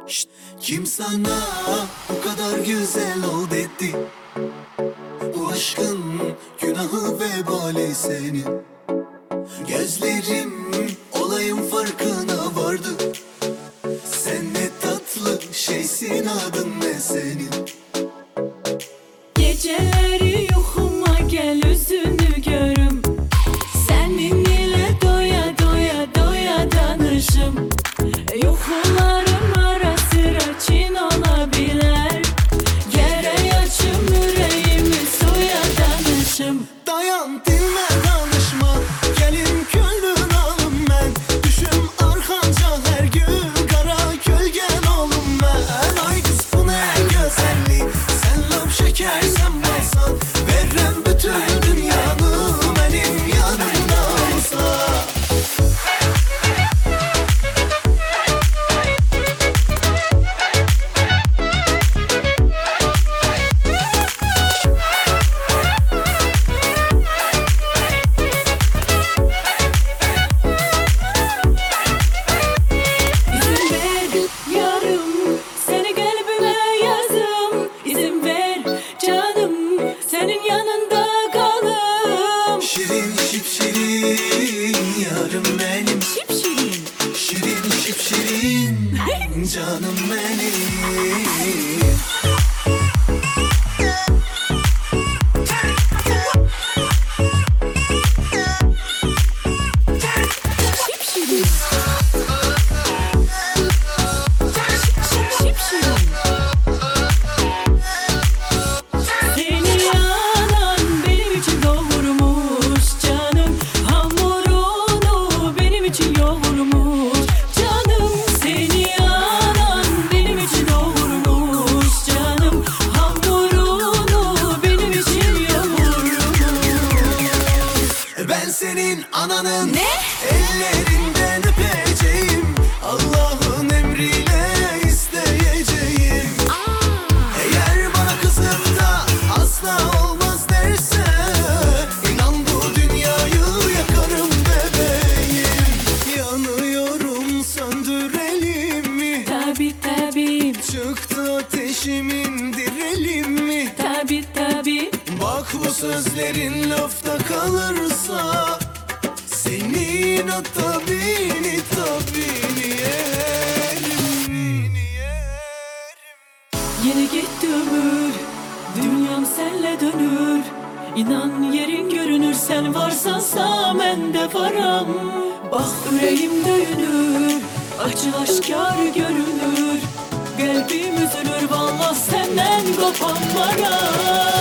Şşt, kim sana bu kadar güzel ol dedi? Bu aşkın günahı vebali senin. Gözlerim olayın farkına vardı. Sen ne tatlı şeysin, adın ne senin? Geceleri yuxuma gel, üzünü görüm. Senin ile doya doya doya danışım. Yuxularım ara sıra Çin olabilir. Gerek açım yüreğimi suya danışım. Dayan dinle danışma, gelin könlün alım ben. Düşüm arkanca her gün, kara kölgen olum ben. Ay kız bu ne güzellik, sen laf şeker sen balsan. Verem bütün dünyanı benim yanımda olsa. Senin yanında kalım. Şirin şipşirin yarım benim. Şipşirin. Şirin şipşirin canım benim. Şipşirin. Şipşirin. Seni yanan benim için doğurmuş canım. Hamurunu benim için yoğurmuş canım. Seni yanan benim için doğurmuş canım. Hamurunu benim için yoğurmuş. Ben senin ananın Ne? ellerinden öpeceğim. Allah'ın emriyle isteyeceğim. Eğer bana kızıp da asla olmaz derse, inan bu dünyayı yakarım bebeğim. Yanıyorum, söndürelim mi? Tabi tabi Çıktı ateşimin, direlim mi? tabi tabi. Bak bu sözlerin lafta kalırsa, senin o tabini yerim. Yine gitti ömür, dünyam senle dönür. İnan yerin görünür, sen varsansa ben de varam. Bak yüreğim döyünür, acı aşkar görünür. Kalbim üzülür, vallahi senden kopanlara.